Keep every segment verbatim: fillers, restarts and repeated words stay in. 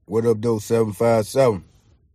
What up, though, seven five seven?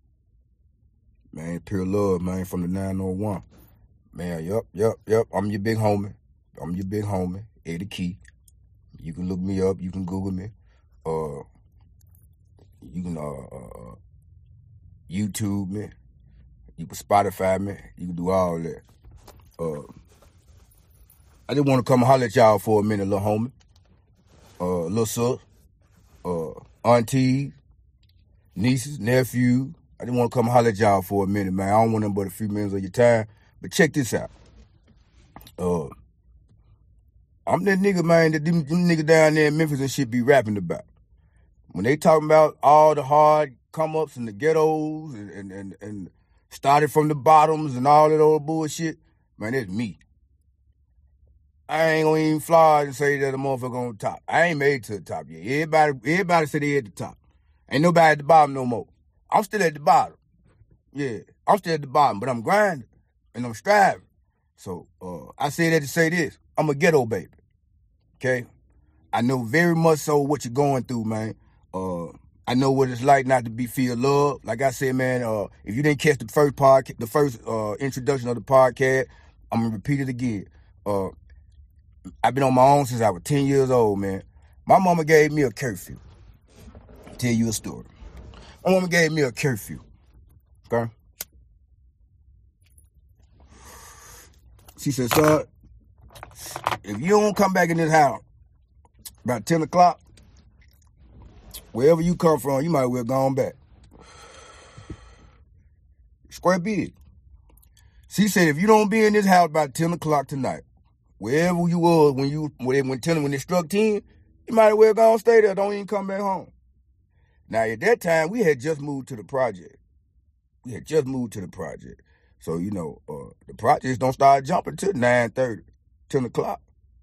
Man, pure love, man, from the nine oh one. Man, yup, yup, yup. I'm your big homie. I'm your big homie, Eddie Key. You can look me up. You can Google me. Uh, you can uh, uh YouTube me. You can Spotify me. You can do all that. Uh, I just want to come holler at y'all for a minute, little homie. Uh, little sis, uh, aunties, nieces, nephews. I just want to come holler at y'all for a minute, man. I don't want them but a few minutes of your time. But check this out. Uh, I'm that nigga, man, that them, them niggas down there in Memphis and shit be rapping about. When they talking about all the hard come-ups in the ghettos and, and, and, and started from the bottoms and all that old bullshit, man, that's me. I ain't gonna even fly and say that a motherfucker on top. I ain't made it to the top yet. Everybody, everybody said they at the top. Ain't nobody at the bottom no more. I'm still at the bottom. Yeah, I'm still at the bottom, but I'm grinding and I'm striving. So uh, I say that to say this. I'm a ghetto baby. Okay? I know very much so what you're going through, man. Uh, I know what it's like not to be feel loved. Like I said, man, uh, if you didn't catch the first podcast, the first uh, introduction of the podcast, I'm gonna repeat it again. Uh, I've been on my own since I was ten years old, man. My mama gave me a curfew. I'll tell you a story. My mama gave me a curfew. Okay? She said, son, if you don't come back in this house about ten o'clock, wherever you come from, you might well go on back. Square big. She said, if you don't be in this house about ten o'clock tonight, wherever you was when you when when telling when it struck ten, you might well go and stay there. Don't even come back home. Now at that time, we had just moved to the project. We had just moved to the project. So, you know, uh, the projects don't start jumping till nine thirty, ten o'clock.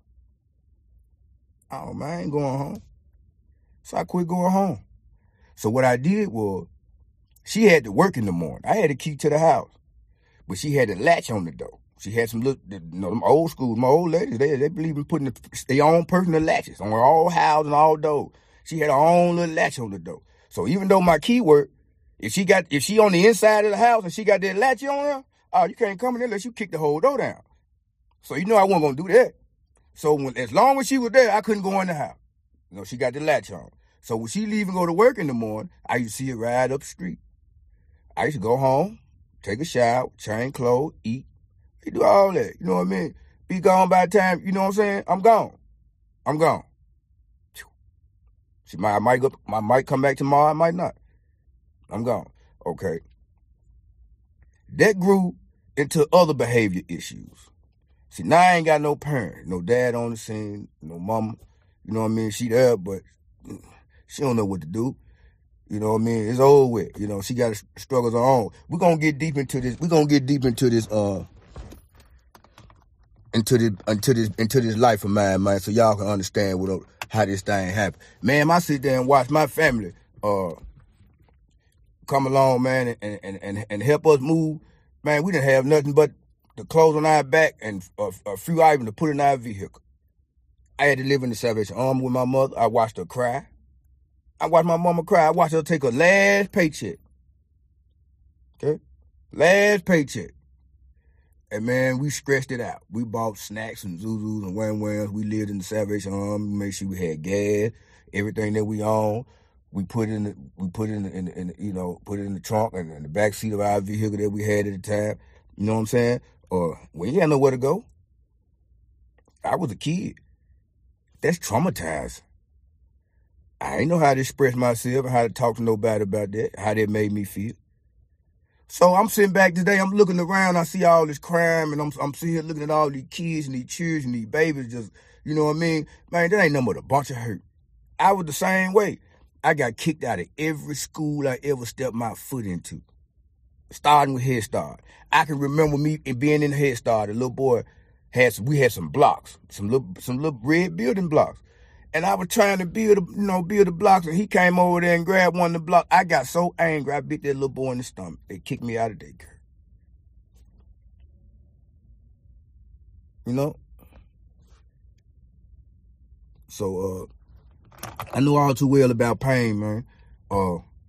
Oh, man, I ain't going home. So I quit going home. So what I did was, she had to work in the morning. I had a key to the house. But she had a latch on the door. She had some little, you know, them old school, my old ladies, they, they believe in putting the, their own personal latches on all houses and all doors. She had her own little latch on the door. So even though my key worked, if she got, if she on the inside of the house and she got that latch on her, oh, you can't come in there unless you kick the whole door down. So you know I wasn't gonna do that. So when, as long as she was there, I couldn't go in the house. You know, she got the latch on. So when she leave and go to work in the morning, I used to see her ride up the street. I used to go home, take a shower, change clothes, eat. You do all that. You know what I mean? Be gone by the time, you know what I'm saying? I'm gone. I'm gone. She might, I might go, I might come back tomorrow, I might not. I'm gone. Okay. That grew into other behavior issues. See, now I ain't got no parent, no dad on the scene, no mama. You know what I mean? She there, but she don't know what to do. You know what I mean? It's over with. You know, she got struggles of her own. We're gonna get deep into this. We're gonna get deep into this, uh, into this, into this, into this life of mine, man, so y'all can understand what, how this thing happened. Man, I sit there and watch my family, uh, come along, man, and, and, and, and help us move. Man, we didn't have nothing but the clothes on our back and a, a few items to put in our vehicle. I had to live in the Salvation Army with my mother. I watched her cry. I watched my mama cry. I watched her take her last paycheck. Okay? Last paycheck. And man, we stretched it out. We bought snacks and Zuzus and Wham Whams. We lived in the Salvation Army. Made sure we had gas, everything that we owned. We put it in the, we put it in, the, in, the, in the, you know, put it in the trunk and in the back seat of our vehicle that we had at the time. You know what I'm saying? Or we ain't had nowhere to go. I was a kid. That's traumatizing. I ain't know how to express myself and how to talk to nobody about that, how that made me feel. So I'm sitting back today, I'm looking around, I see all this crime, and I'm I'm sitting here looking at all these kids and these children, these babies, just, you know what I mean? Man, that ain't nothing but a bunch of hurt. I was the same way. I got kicked out of every school I ever stepped my foot into, starting with Head Start. I can remember me being in Head Start, a little boy, had some, we had some blocks, some little, some little red building blocks. And I was trying to build, you know, build the blocks, and he came over there and grabbed one of the blocks. I got so angry, I bit that little boy in the stomach. They kicked me out of daycare. You know? So, uh, I know all too well about pain, man. Uh,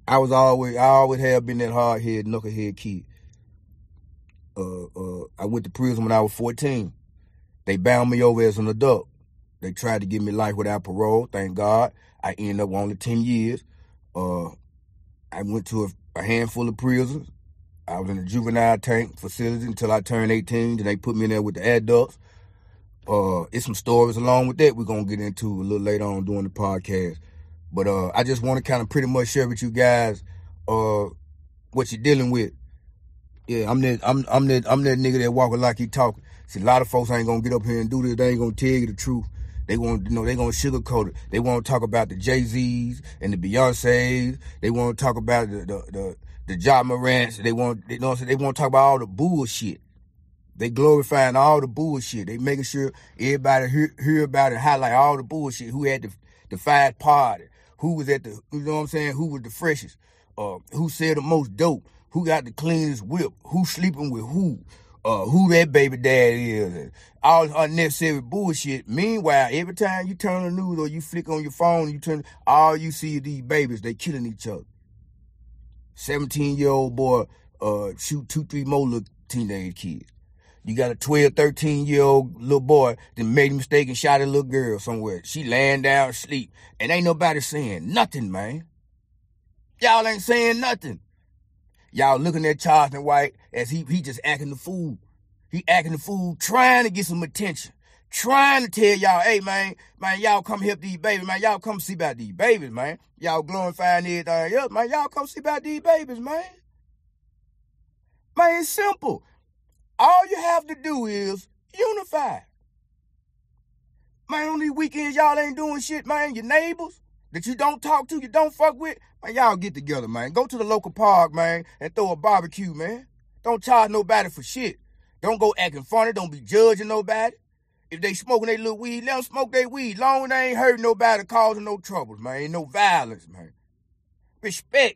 I was always, I always have been that hard-headed, knucklehead kid. Uh, uh, I went to prison when I was fourteen. They bound me over as an adult. They tried to give me life without parole. Thank God. I ended up only ten years. Uh, I went to a, a handful of prisons. I was in a juvenile tank facility until I turned eighteen. Then they put me in there with the adults. Uh, it's some stories along with that we're going to get into a little later on during the podcast. But uh, I just want to kind of pretty much share with you guys uh, what you're dealing with. Yeah, I'm that, I'm, I'm that, I'm that nigga that walking like he talking. See, a lot of folks ain't going to get up here and do this. They ain't going to tell you the truth. They want, you know, they going to sugarcoat it. They want to talk about the Jay-Z's and the Beyonce's. They want to talk about the, the, the, the Ja Morants. They want, they, you know what I'm saying? They want to talk about all the bullshit. They glorifying all the bullshit. They making sure everybody hear, hear about it, highlight all the bullshit. Who had the, the five party? Who was at the, you know what I'm saying? Who was the freshest? Uh, who said the most dope? Who got the cleanest whip? Who sleeping with who? Uh, who that baby dad is? And all unnecessary bullshit. Meanwhile, every time you turn the news or you flick on your phone, you turn, all you see is these babies. They killing each other. seventeen-year-old boy uh, shoot two, three more little teenage kids. You got a twelve, thirteen-year-old little boy that made a mistake and shot a little girl somewhere. She laying down asleep. And ain't nobody saying nothing, man. Y'all ain't saying nothing. Y'all looking at Charleston White as he, he just acting the fool. He acting the fool, trying to get some attention. Trying to tell y'all, hey, man, man, y'all come help these babies, man. Y'all come see about these babies, man. Y'all glorifying everything else, man. Y'all come see about these babies, man. Man, it's simple. All you have to do is unify. Man, on these weekends, y'all ain't doing shit, man. Your neighbors that you don't talk to, you don't fuck with, man, y'all get together, man. Go to the local park, man, and throw a barbecue, man. Don't charge nobody for shit. Don't go acting funny. Don't be judging nobody. If they smoking their little weed, let them smoke their weed. Long as they ain't hurting nobody, causing no troubles, man. Ain't no violence, man. Respect.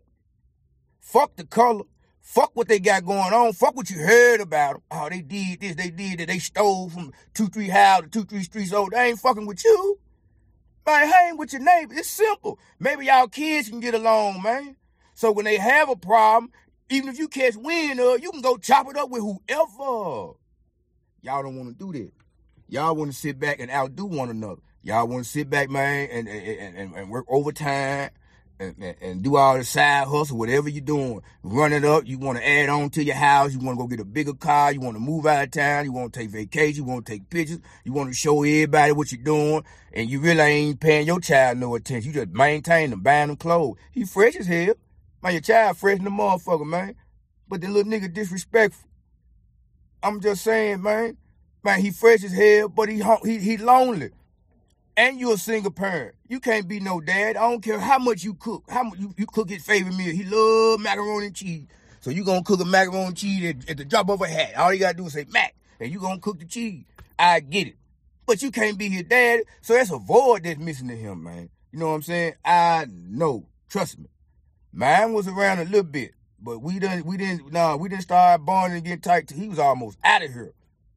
Fuck the color. Fuck what they got going on. Fuck what you heard about them. Oh, they did this, they did that. They stole from two, three houses, two, three streets old. They ain't fucking with you. Man, hang with your neighbor. It's simple. Maybe y'all kids can get along, man. So when they have a problem, even if you catch wind of it, you can go chop it up with whoever. Y'all don't want to do that. Y'all want to sit back and outdo one another. Y'all want to sit back, man, and and, and, and work overtime. And, and, and do all the side hustle, whatever you're doing. Run it up. You want to add on to your house. You want to go get a bigger car. You want to move out of town. You want to take vacation. You want to take pictures. You want to show everybody what you're doing. And you really ain't paying your child no attention. You just maintain them, buying them clothes. He fresh as hell. Man, your child fresh in the motherfucker, man. But the little nigga disrespectful. I'm just saying, man. Man, he fresh as hell, but he he he lonely. And you're a single parent. You can't be no dad. I don't care how much you cook. How much you, you cook his favorite meal. He love macaroni and cheese. So you gonna cook a macaroni and cheese at, at the drop of a hat. All you gotta do is say Mac, and you gonna cook the cheese. I get it. But you can't be his dad. So that's a void that's missing to him, man. You know what I'm saying? I know. Trust me. Mine was around a little bit, but we didn't. We didn't. Nah, we didn't start bonding and getting tight till he was almost out of here.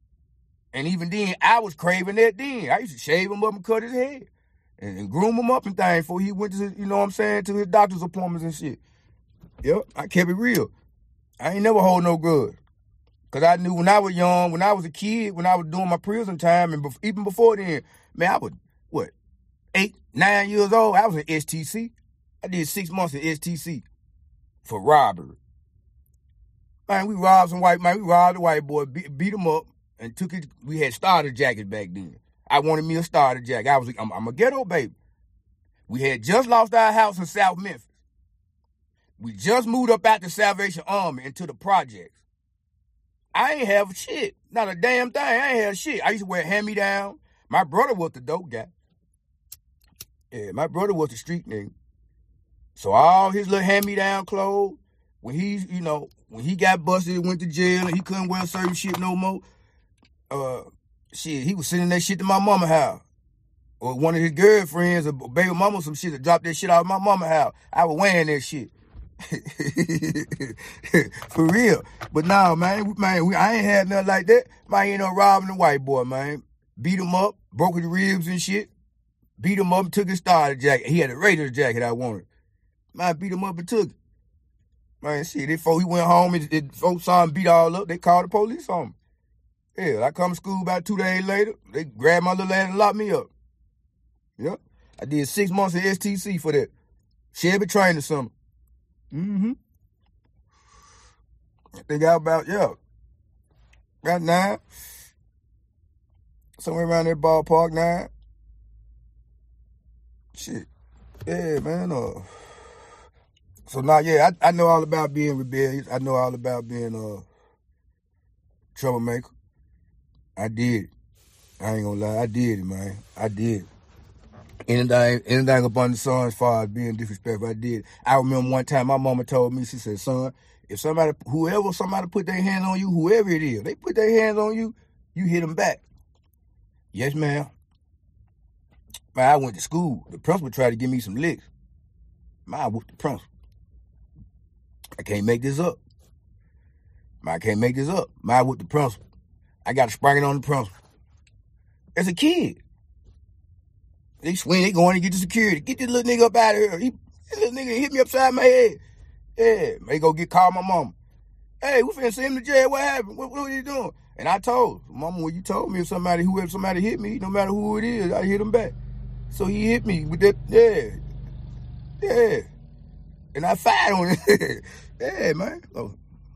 And even then, I was craving that then. I used to shave him up and cut his hair. And, and groom him up and things before he went to, you know what I'm saying, to his doctor's appointments and shit. Yep, I kept it real. I ain't never hold no grudge. Because I knew when I was young, when I was a kid, when I was doing my prison time, and bef- even before then, man, I was, what, eight, nine years old. I was in S T C. I did six months in S T C for robbery. Man, we robbed some white man. We robbed a white boy, beat, beat him up. And took it. We had starter jackets back then. I wanted me a starter jacket. I was, I'm, I'm a ghetto baby. We had just lost our house in South Memphis. We just moved up out the Salvation Army into the projects. I ain't have shit, not a damn thing. I ain't have shit. I used to wear hand-me-down. My brother was the dope guy. Yeah, my brother was the street nigga. So all his little hand-me-down clothes, when he, you know, when he got busted and went to jail and he couldn't wear certain shit no more. Uh, shit, he was sending that shit to my mama house. Or one of his girlfriends or baby mama some shit to drop that shit out of my mama house. I was wearing that shit. For real. But nah, man, man, we, I ain't had nothing like that. Man, ain't no robbing the white boy, man. Beat him up, broke his ribs and shit. Beat him up and took his starter jacket. He had a Raiders jacket I wanted. Man, beat him up and took it. Man, shit, before he went home, and, and folks saw him beat all up, they called the police on me. Hell, I come to school about two days later, they grabbed my little ass and locked me up. Yep. I did six months of S T C for that. Chevy training summer. Mm-hmm. I think I about, yeah. Got nine. Somewhere around that ballpark, nine. Shit. Yeah, man. Uh, so now, yeah, I, I know all about being rebellious. I know all about being a troublemaker. I did it. I ain't gonna lie. I did it, man. I did it. Anything, anything up on the sun as far as being disrespectful, I did. I remember one time my mama told me, she said, son, if somebody, whoever, somebody put their hands on you, whoever it is, they put their hands on you, you hit them back. Yes, ma'am. Man, I went to school. The principal tried to give me some licks. Man, I whooped the principal. I can't make this up. Man, I can't make this up. Man, I whooped the principal. I got to spring it on the principal. As a kid. They swing, they going to get the security. Get this little nigga up out of here. He, this little nigga hit me upside my head. Yeah, they go get called my mama. Hey, we finna send him to jail. What happened? What, what are you doing? And I told mama, when you told me if somebody, whoever somebody hit me, no matter who it is, I hit him back. So he hit me with that, yeah, yeah. And I fired on it. Yeah, man. Oh.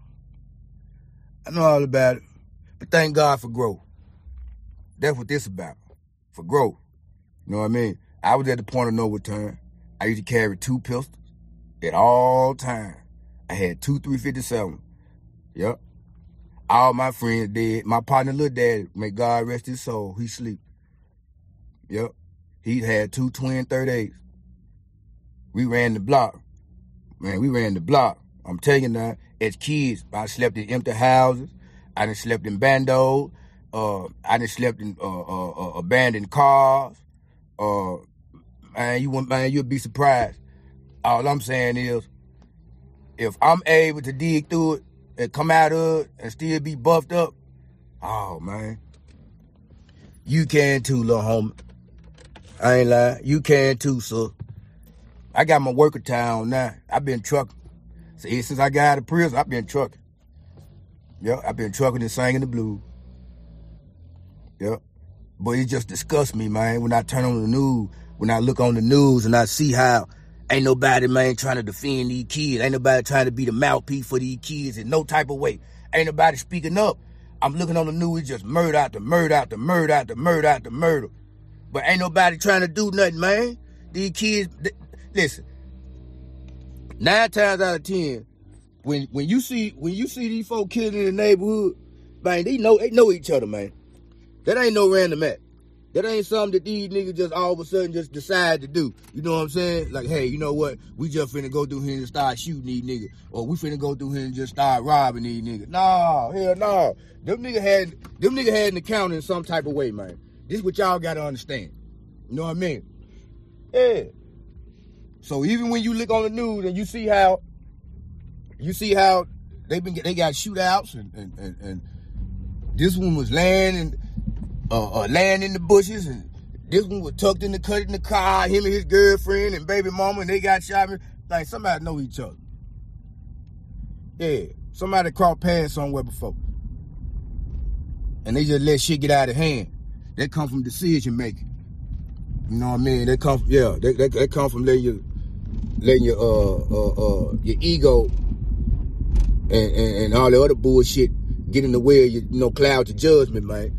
I know all about it. But thank God for growth. That's what this about. For growth. You know what I mean? I was at the point of no return. I used to carry two pistols at all times. I had two three fifty-seven. Yep. All my friends dead. My partner, Lil Daddy, may God rest his soul, he sleep. Yep. He had two twin thirty-eights. We ran the block. Man, we ran the block. I'm telling you now, as kids, I slept in empty houses. I done slept in bandos. Uh, I done slept in uh, uh, uh, abandoned cars. Uh, man, you man, you'll be surprised. All I'm saying is, if I'm able to dig through it and come out of it and still be buffed up, oh man, you can too, little homie. I ain't lying, you can too, sir. I got my worker town now. I've been trucking. See, since I got out of prison, I've been trucking. Yep, I've been trucking and singing the blues. Yep. But it just disgusts me, man, when I turn on the news, when I look on the news and I see how ain't nobody, man, trying to defend these kids. Ain't nobody trying to be the mouthpiece for these kids in no type of way. Ain't nobody speaking up. I'm looking on the news, it's just murder out the murder out the murder out the murder out the murder. But ain't nobody trying to do nothing, man. These kids, they, listen, nine times out of ten, when when you see when you see these folk killing in the neighborhood, man, they know they know each other, man. That ain't no random act. That ain't something that these niggas just all of a sudden just decide to do. You know what I'm saying? Like, hey, you know what? We just finna go through here and start shooting these niggas. Or we finna go through here and just start robbing these niggas. Nah, hell nah. Them niggas had, them niggas had an account in some type of way, man. This is what y'all gotta understand. You know what I mean? Yeah. So even when you look on the news and you see how, you see how they been they got shootouts and, and, and, and this one was laying and uh, uh, laying in the bushes, and this one was tucked in the cut in the car, him and his girlfriend and baby mama, and they got shot. Like, somebody know each other. Yeah, somebody crossed paths somewhere before. And they just let shit get out of hand. They come from decision making. You know what I mean? They come from, yeah, they, they, they come from letting you, letting your, uh, uh, uh, your ego and, and, and all the other bullshit get in the way of your, you know, cloud to judgment, man.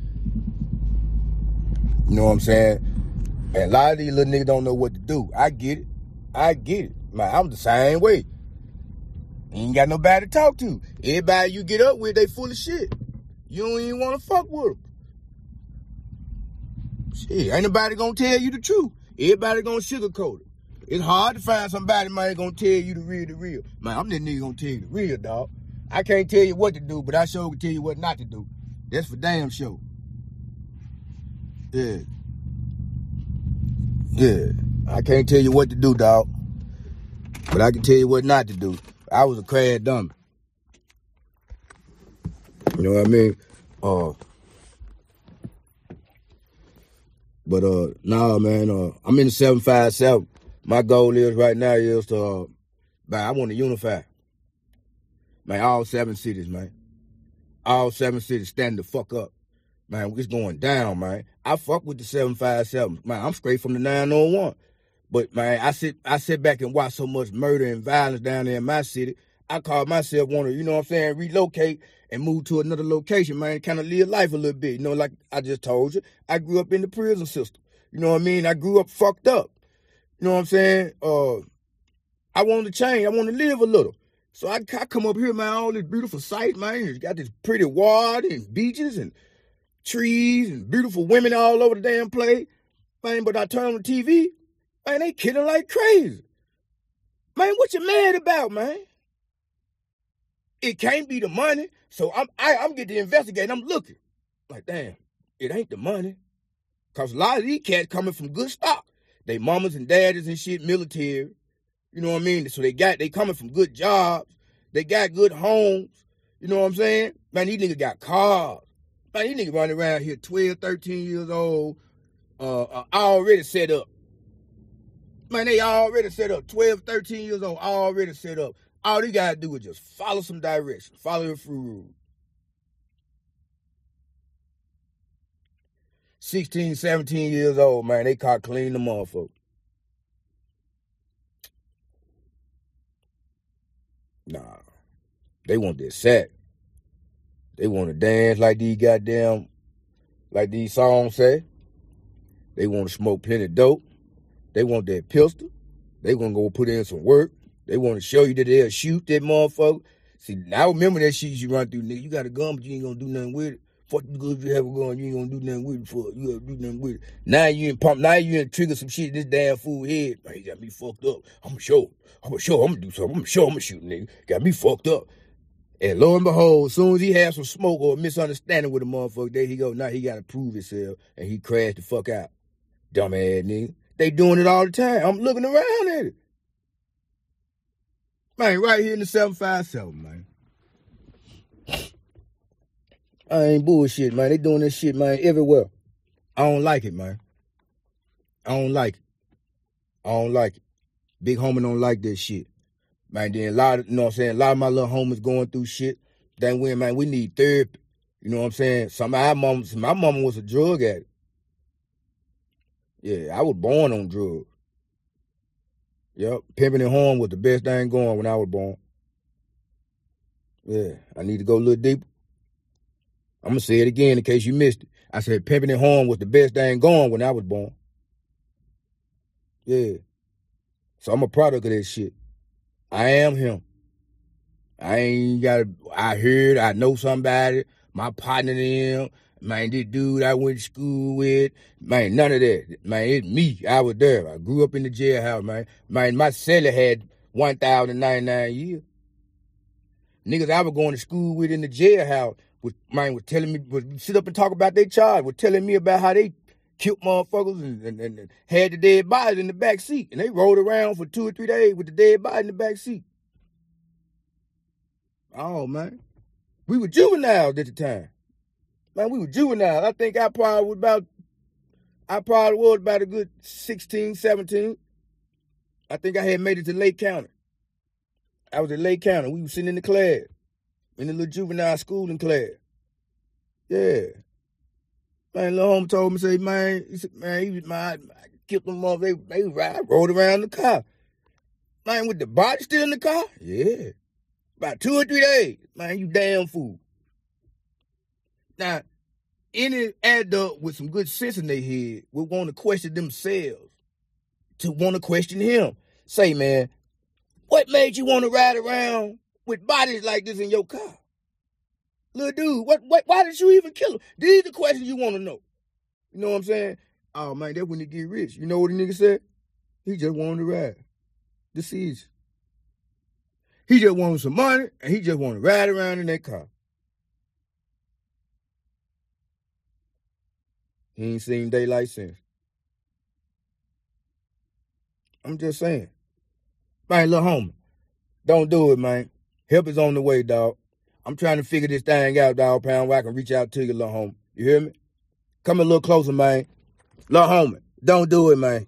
You know what I'm saying? And a lot of these little niggas don't know what to do. I get it. I get it. Man, I'm the same way. Ain't got nobody to talk to. Everybody you get up with, they full of shit. You don't even want to fuck with them. Shit, ain't nobody gonna tell you the truth. Everybody gonna sugarcoat it. It's hard to find somebody, man, gonna tell you the real, the real. Man, I'm that nigga gonna tell you the real, dog. I can't tell you what to do, but I sure can tell you what not to do. That's for damn sure. Yeah. Yeah. I can't tell you what to do, dog. But I can tell you what not to do. I was a crash dummy. You know what I mean? Uh, but, uh, nah, man, uh, I'm in the seven five seven. My goal is right now is to, uh, man, I want to unify. Man, all seven cities, man. All seven cities stand the fuck up. Man, it's going down, man. I fuck with the seven five seven. Man, I'm straight from the nine oh one. But, man, I sit I sit back and watch so much murder and violence down there in my city. I call myself want to, you know what I'm saying, relocate and move to another location, man, kind of live life a little bit. You know, like I just told you, I grew up in the prison system. You know what I mean? I grew up fucked up. You know what I'm saying? Uh, I want to change. I want to live a little. So I, I come up here, man, all this beautiful sight, man. It's got this pretty water and beaches and trees and beautiful women all over the damn place. Man, but I turn on the T V, man, they killing like crazy. Man, what you mad about, man? It can't be the money. So I'm I, I'm getting to investigate. I'm looking. Like, damn, it ain't the money. Because a lot of these cats coming from good stock. They mamas and daddies and shit, military. You know what I mean? So they got, they coming from good jobs. They got good homes. You know what I'm saying? Man, these niggas got cars. Man, these niggas running around here twelve, thirteen years old, uh, uh, already set up. Man, they already set up. twelve, thirteen years old, already set up. All they got to do is just follow some directions. Follow the free rules. sixteen, seventeen years old, man, they caught clean the motherfucker. Nah. They want that sack. They want to dance like these goddamn, like these songs say. They want to smoke plenty of dope. They want that pistol. They want to go put in some work. They want to show you that they'll shoot that motherfucker. See, I remember that shit you run through, nigga. You got a gun, but you ain't gonna do nothing with it. Fuck you good if you have a gun, you ain't gonna do nothing with it for it. You gotta do nothing with it. Now you ain't pump, now you ain't trigger some shit in this damn fool head. Man, he got me fucked up. I'm sure. I'm sure I'm gonna do something. I'm sure I'm gonna shoot, nigga. Got me fucked up. And lo and behold, as soon as he has some smoke or a misunderstanding with a motherfucker, there he go. Now he gotta prove himself and he crashed the fuck out. Dumbass nigga. They doing it all the time. I'm looking around at it. Man, right here in the seven five seven, man. I ain't bullshit, man. They doing this shit, man, everywhere. I don't like it, man. I don't like it. I don't like it. Big homie don't like that shit. Man, then a lot of, you know what I'm saying, a lot of my little homies going through shit. Then when, man, we need therapy. You know what I'm saying? Some of our mamas, my mama was a drug addict. Yeah, I was born on drugs. Yep, pimping and horn was the best thing going when I was born. Yeah, I need to go a little deeper. I'm going to say it again in case you missed it. I said pimping and horn was the best thing going when I was born. Yeah. So I'm a product of that shit. I am him. I ain't got to, I heard, I know somebody, my partner them, man, this dude I went to school with, man, none of that. Man, it's me. I was there. I grew up in the jailhouse, man. Man, my cellar had one thousand ninety-nine years. Niggas I was going to school with in the jailhouse, was, man, was telling me, would sit up and talk about their charge, was telling me about how they killed motherfuckers and, and, and had the dead bodies in the back seat. And they rolled around for two or three days with the dead body in the back seat. Oh, man. We were juveniles at the time. Man, we were juveniles. I think I probably was about, I probably was about a good sixteen, seventeen. I think I had made it to Lake County. I was at Lake County. We were sitting in the class, in the little juvenile schooling class. Yeah. Man, little homie told me, say, man, he said, man, he was my, I killed them up. They, they ride, rode around the car. Man, with the body still in the car? Yeah. About two or three days. Man, you damn fool. Now, any adult with some good sense in their head would want to question themselves to want to question him. Say, man, what made you want to ride around with bodies like this in your car? Little dude, what, what, why did you even kill him? These are the questions you want to know. You know what I'm saying? Oh, man, that's when they get rich. You know what the nigga said? He just wanted to ride. This is. He just wanted some money, and he just wanted to ride around in that car. He ain't seen daylight since. I'm just saying. Man, little homie, don't do it, man. Help is on the way, dog. I'm trying to figure this thing out, dog pound, where I can reach out to you, little homie. You hear me? Come a little closer, man. Little homie, don't do it, man.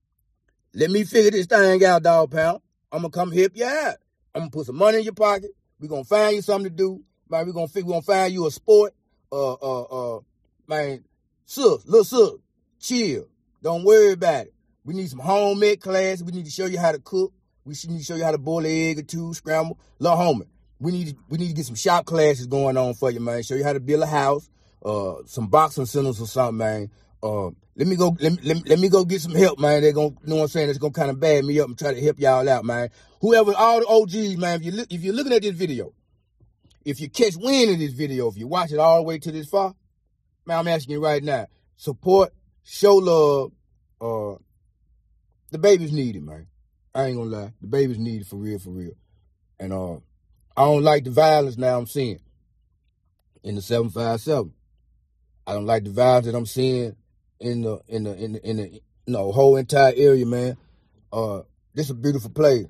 Let me figure this thing out, dog pound. I'm going to come help you out. I'm going to put some money in your pocket. We're going to find you something to do. Man, we're going to we're gonna find you a sport. Uh, uh, uh, man, sis, little sis, chill. Don't worry about it. We need some home ec classes. We need to show you how to cook. We need to show you how to boil an egg or two, scramble. Little homie, we need to, we need to get some shop classes going on for you, man. Show you how to build a house, uh, some boxing centers or something, man. Uh, let me go, let me, let me, let me go get some help, man. They're gonna, you know what I'm saying? It's gonna kind of bad me up and try to help y'all out, man. Whoever, all the O Gs, man, if you look, if you're looking at this video, if you catch wind of this video, if you watch it all the way to this far, man, I'm asking you right now, support, show love. Uh, the babies need it, man. I ain't gonna lie. The babies need it for real, for real. And uh, I don't like the violence now I'm seeing in the seven five seven. I don't like the violence that I'm seeing in the in the in the, in the you know, whole entire area, man. Uh, this is a beautiful place.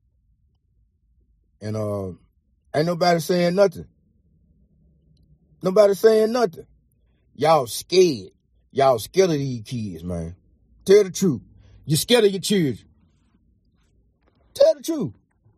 And uh, ain't nobody saying nothing. Nobody saying nothing. Y'all scared. Y'all scared of these kids, man. Tell the truth. You're scared of your children. Tell the truth.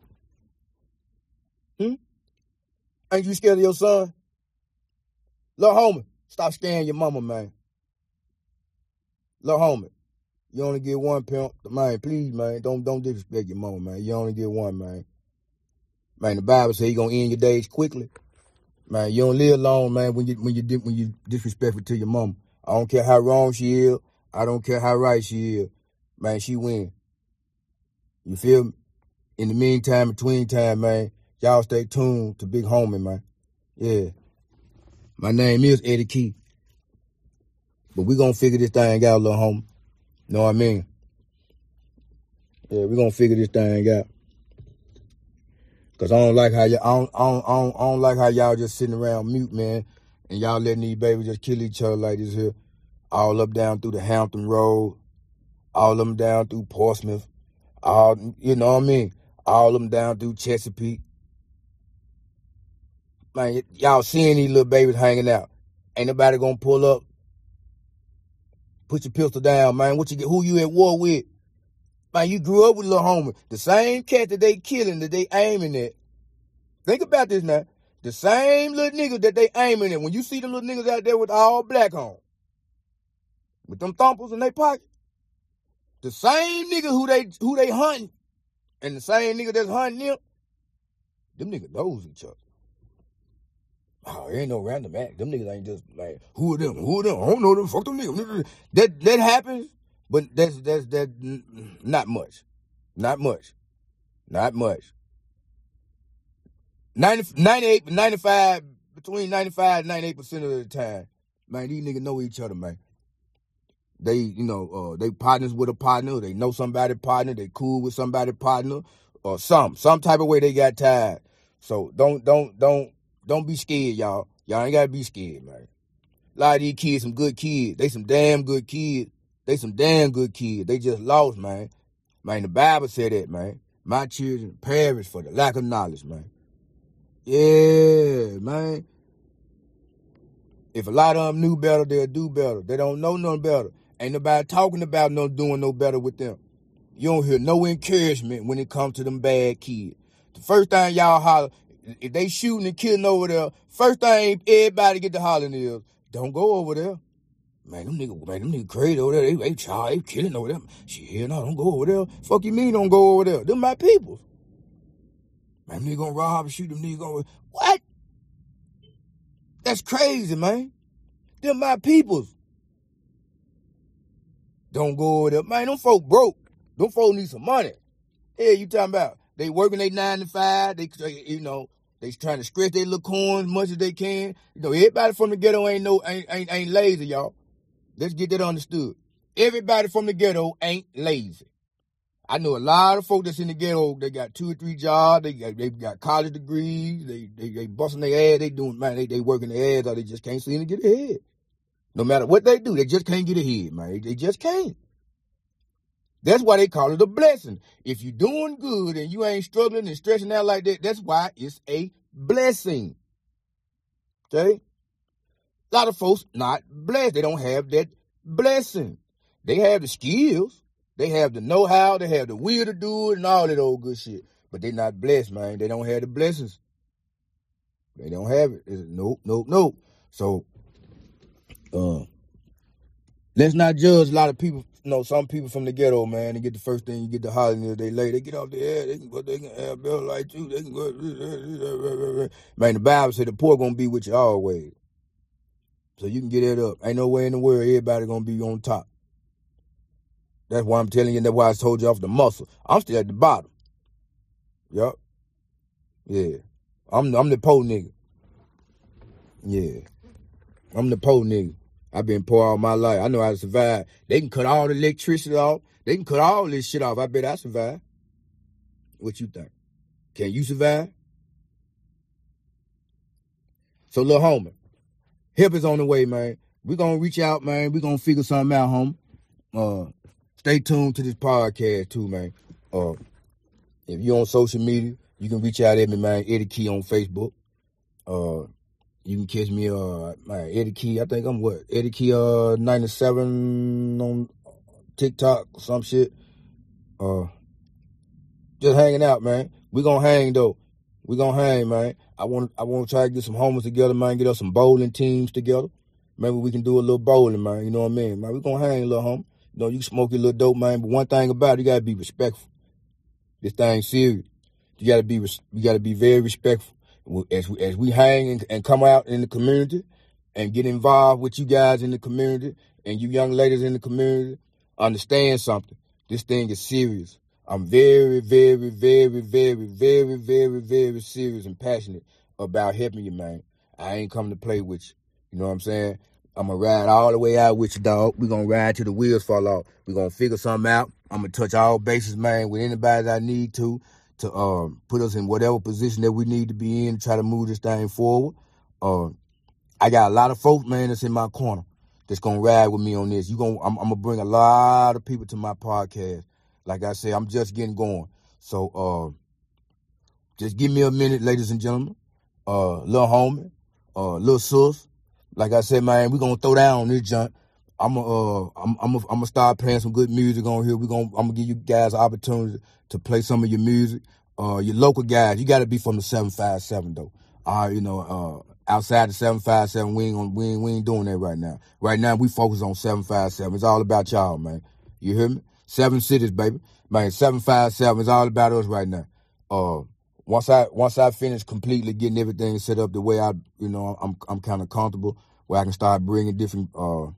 Hmm? Ain't you scared of your son? Little homie, stop scaring your mama, man. Little homie, you only get one pimp. Man, please, man, don't don't disrespect your mama, man. You only get one, man. Man, the Bible says you're going to end your days quickly. Man, you don't live long, man, when you when you when you disrespectful to your mama. I don't care how wrong she is. I don't care how right she is. Man, she win. You feel me? In the meantime, between time, man, y'all stay tuned to Big Homie, man. Yeah. My name is Eddie Key. But we gonna figure this thing out, little homie. Know what I mean? Yeah, we gonna figure this thing out. Cause I don't like how y'all, I don't, I don't, I don't, I don't like how y'all just sitting around mute, man, and y'all letting these babies just kill each other like this here. All up down through the Hampton Road, all of them down through Portsmouth, all, you know what I mean? All of them down through Chesapeake. Man, y'all seeing these little babies hanging out. Ain't nobody gonna pull up. Put your pistol down, man. What you get? Who you at war with? Man, you grew up with little homie. The same cat that they killing, that they aiming at. Think about this now. The same little nigga that they aiming at. When you see the little niggas out there with all black on, with them thumpers in their pocket, the same nigga who they who they hunting, and the same nigga that's hunting them, them niggas knows each other. Oh, there ain't no random act. Them niggas ain't just like, who are them? Who are them? I don't know them. Fuck them niggas. That that happens, but that's that's that not much. Not much. Not much. ninety, ninety-eight, ninety-five, between ninety-five and ninety-eight percent of the time, man, these niggas know each other, man. They, you know, uh, they partners with a partner. They know somebody partner. They cool with somebody partner, or some some type of way they got tied. So don't don't don't don't be scared, y'all. Y'all ain't gotta be scared, man. A lot of these kids, some good kids. They some damn good kids. They some damn good kids. They just lost, man. Man, the Bible said that, man. My children perish for the lack of knowledge, man. Yeah, man. If a lot of them knew better, they'll do better. They don't know nothing better. Ain't nobody talking about no doing no better with them. You don't hear no encouragement when it comes to them bad kids. The first thing y'all holler, if they shooting and killing over there, first thing everybody get to hollering is, don't go over there. Man, them niggas, man, them niggas crazy over there. They, they child, they killing over there. Shit, no, don't go over there. Fuck you mean don't go over there? Them my peoples. Man, them niggas gonna rob and shoot them niggas gonna, what? That's crazy, man. Them my peoples. Don't go over there. Man, them folk broke. Them folk need some money. Yeah, you talking about? They working they nine to five. They, you know, they trying to stretch their little coins as much as they can. You know, everybody from the ghetto ain't no ain't ain't, ain't lazy, y'all. Let's get that understood. Everybody from the ghetto ain't lazy. I know a lot of folks that's in the ghetto. They got two or three jobs. They got they got college degrees. They they they busting their ass. They doing man. They they working their ass out. They just can't seem to get ahead. No matter what they do, they just can't get ahead, man. They, they just can't. That's why they call it a blessing. If you're doing good and you ain't struggling and stressing out like that, that's why it's a blessing. Okay? A lot of folks not blessed. They don't have that blessing. They have the skills. They have the know-how. They have the will to do it and all that old good shit. But they're not blessed, man. They don't have the blessings. They don't have it. It's, nope, nope, nope. So, uh, let's not judge a lot of people. You know, some people from the ghetto, man, they get the first thing you get the holiday, they lay, they get off the air, they can go, they can have bill like you, they can go, man, the Bible said the poor gonna be with you always. So you can get it up. Ain't no way in the world everybody gonna be on top. That's why I'm telling you, that's why I told you off the muscle. I'm still at the bottom. Yup. Yeah. I'm, I'm the poor nigga. Yeah. I'm the poor nigga. I've been poor all my life. I know how to survive. They can cut all the electricity off. They can cut all this shit off. I bet I survive. What you think? Can you survive? So, little homie, help is on the way, man. We're going to reach out, man. We're going to figure something out, homie. Uh, stay tuned to this podcast, too, man. Uh, if you're on social media, you can reach out at me, man. Eddie Key on Facebook. Uh, You can catch me, uh, man, Eddie Key. I think I'm what? Eddie Key, uh, ninety-seven on TikTok or some shit. Uh, just hanging out, man. We gonna hang, though. We gonna hang, man. I want I want to try to get some homies together, man. Get us some bowling teams together. Maybe we can do a little bowling, man. You know what I mean? Man, we gonna hang, little homie. You know, you can smoke your little dope, man. But one thing about it, you gotta be respectful. This thing serious. You gotta be, you gotta be very respectful. As we, as we hang and, and come out in the community and get involved with you guys in the community and you young ladies in the community, understand something. This thing is serious. I'm very, very, very, very, very, very, very serious and passionate about helping you, man. I ain't come to play with you. You know what I'm saying? I'm going to ride all the way out with you, dog. We're going to ride till the wheels fall off. We're going to figure something out. I'm going to touch all bases, man, with anybody that I need to. to um, put us in whatever position that we need to be in to try to move this thing forward. Uh, I got a lot of folks, man, that's in my corner that's going to ride with me on this. You gonna, I'm, I'm going to bring a lot of people to my podcast. Like I said, I'm just getting going. So uh, just give me a minute, ladies and gentlemen. Uh, little homie, uh, little sis. Like I said, man, we're going to throw down on this junk. I'm uh, I'm I'm I'm gonna start playing some good music on here. We're gonna I'm gonna give you guys an opportunity to play some of your music. Uh, your local guys, you got to be from the seven five seven though. Uh, you know, uh, outside the seven five seven, we ain't gonna, we ain't we ain't doing that right now. Right now, we focus on seven five seven. It's all about y'all, man. You hear me? Seven cities, baby. Man, seven five seven is all about us right now. Uh, once I once I finish completely getting everything set up the way I, you know, I'm I'm kind of comfortable where I can start bringing different uh.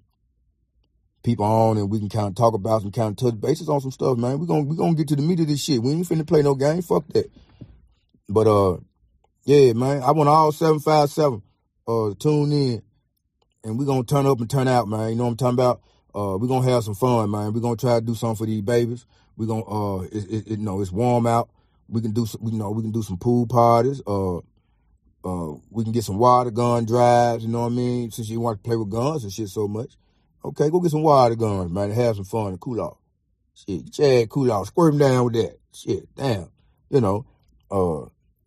people on and we can kind of talk about some kind of touch bases on some stuff, man. We're going we gonna get to the meat of this shit. We ain't finna play no game. Fuck that. But, uh, yeah, man, I want all seven five seven uh, tune in and we're going to turn up and turn out, man. You know what I'm talking about? Uh, we're going to have some fun, man. We're going to try to do something for these babies. We're going to, uh, it, it, it, you know, it's warm out. We can do some, you know, we can do some pool parties. Uh, uh, we can get some water gun drives, you know what I mean? Since you want to play with guns and shit so much. Okay, go get some water guns, man, and have some fun and cool off. Shit, get your ass cool off. Squirt them down with that. Shit, damn. You know, uh,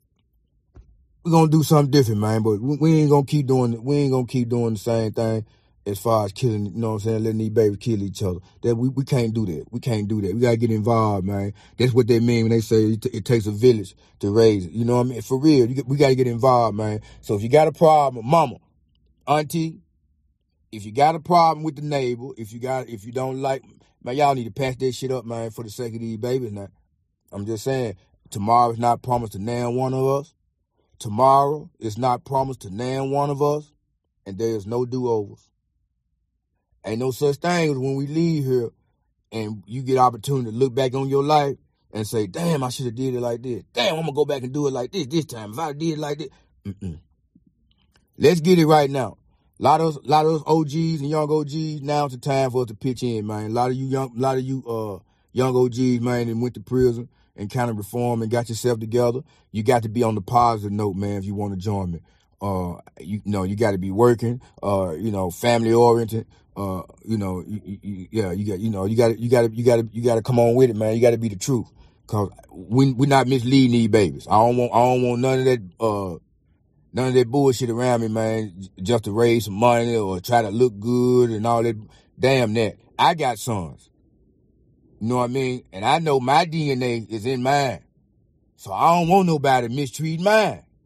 we're going to do something different, man, but we, we ain't going to keep doing it. We ain't going to keep doing the same thing as far as killing, you know what I'm saying, letting these babies kill each other. That we, we can't do that. We can't do that. We got to get involved, man. That's what they mean when they say it, t- it takes a village to raise it. You know what I mean? For real, you get, we got to get involved, man. So if you got a problem, mama, auntie, if you got a problem with the neighbor, if you got, if you don't like, man, y'all need to patch that shit up, man, for the sake of these babies now. I'm just saying, tomorrow is not promised to nan one of us. Tomorrow is not promised to nan one of us, and there is no do-overs. Ain't no such thing as when we leave here and you get opportunity to look back on your life and say, damn, I should have did it like this. Damn, I'm going to go back and do it like this this time. If I did it like this. Mm-mm. Let's get it right now. A lot of, lot of those O Gs and young O Gs, now's the time for us to pitch in, man. A lot of you young, a lot of you uh, young O Gs, man, that went to prison and kind of reformed and got yourself together. You got to be on the positive note, man, if you want to join me. Uh, you, you know, you got to be working, uh, you know, family oriented. Uh, you know, you, you, yeah, you got, you know, you got, you got to, you got to, you got to come on with it, man. You got to be the truth, cause we we're not misleading these babies. I don't want, I don't want none of that, uh, none of that bullshit around me, man, just to raise some money or try to look good and all that. Damn that. I got sons. You know what I mean? And I know my D N A is in mine. So I don't want nobody mistreat mine.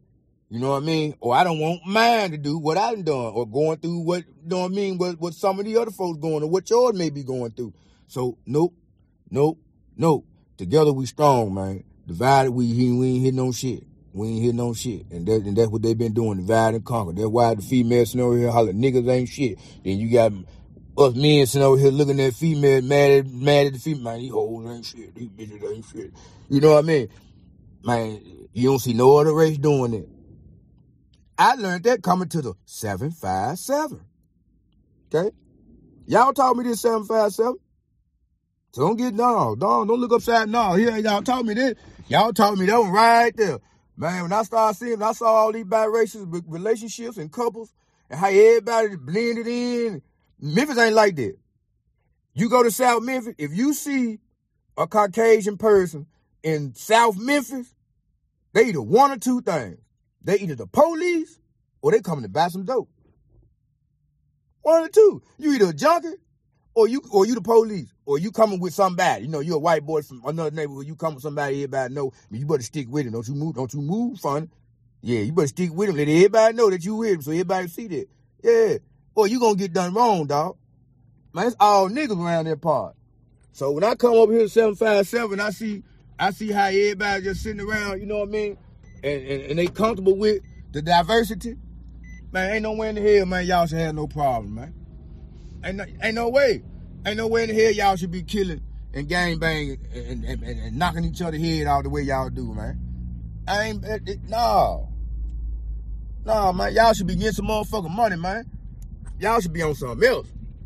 You know what I mean? Or I don't want mine to do what I done done, or going through what, you know what I mean, what, what some of the other folks going, or what yours may be going through. So, nope, nope, nope. Together we strong, man. Divided, we, we ain't hit no shit. We ain't hit no shit. And, that, and that's what they been doing, divide and conquer. That's why the females sitting over here hollering, niggas ain't shit. Then you got us men sitting over here looking at females, mad at, mad at the female. Man, these hoes ain't shit. These bitches ain't shit. You know what I mean? Man, you don't see no other race doing it. I learned that coming to the seven five seven. Okay? Y'all taught me this seven five seven. So don't get, no, don't, don't look upside, no. Here, y'all taught me this. Y'all taught me that one right there. Man, when I started seeing, I saw all these biracial relationships and couples and how everybody blended in. Memphis ain't like that. You go to South Memphis, if you see a Caucasian person in South Memphis, they either one or two things. They either the police or they coming to buy some dope. One or two. You either a junkie or you or you the police. Or you coming with somebody. You know, you're a white boy from another neighborhood. You come with somebody everybody know. You better stick with him. Don't you move. Don't you move, fun. Yeah, you better stick with him. Let everybody know that you with him so everybody see that. Yeah. Or you gonna get done wrong, dog. Man, it's all niggas around that part. So when I come over here to seven five seven, I see I see how everybody just sitting around, you know what I mean? And, and, and they comfortable with the diversity. Man, ain't nowhere in the hell, man, y'all should have no problem, man. Ain't no, ain't no way. Ain't no way in the hell y'all should be killing and gang banging and, and, and, and knocking each other head out the way y'all do, man. I ain't, it, it, no. No, man, y'all should be getting some motherfucking money, man. Y'all should be on something else.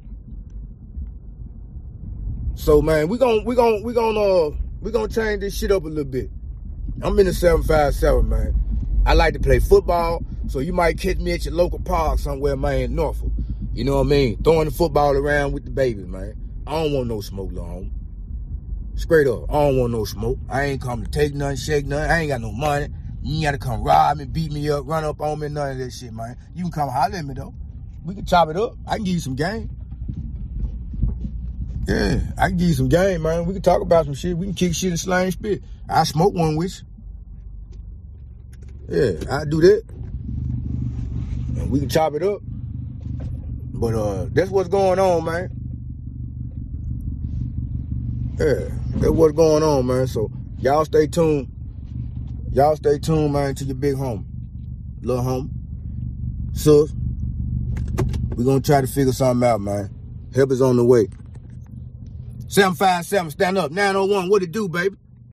So, man, we gon' we gon' we gon' uh we gonna change this shit up a little bit. I'm in the seven five seven, man. I like to play football, so you might catch me at your local park somewhere, man, in Norfolk. You know what I mean? Throwing the football around with the babies, man. I don't want no smoke, little homie. Straight up, I don't want no smoke. I ain't come to take nothing, shake nothing. I ain't got no money. You ain't got to come rob me, beat me up, run up on me, none of that shit, man. You can come holler at me, though. We can chop it up. I can give you some game. Yeah, I can give you some game, man. We can talk about some shit. We can kick shit and slang spit. I smoke one with you. Yeah, I do that. And we can chop it up. But uh, that's what's going on, man. Yeah, that's what's going on, man. So y'all stay tuned. Y'all stay tuned, man, to your big homie. Little homie. Sus. We're going to try to figure something out, man. Help is on the way. seven five seven, stand up. nine oh one, what it do, baby?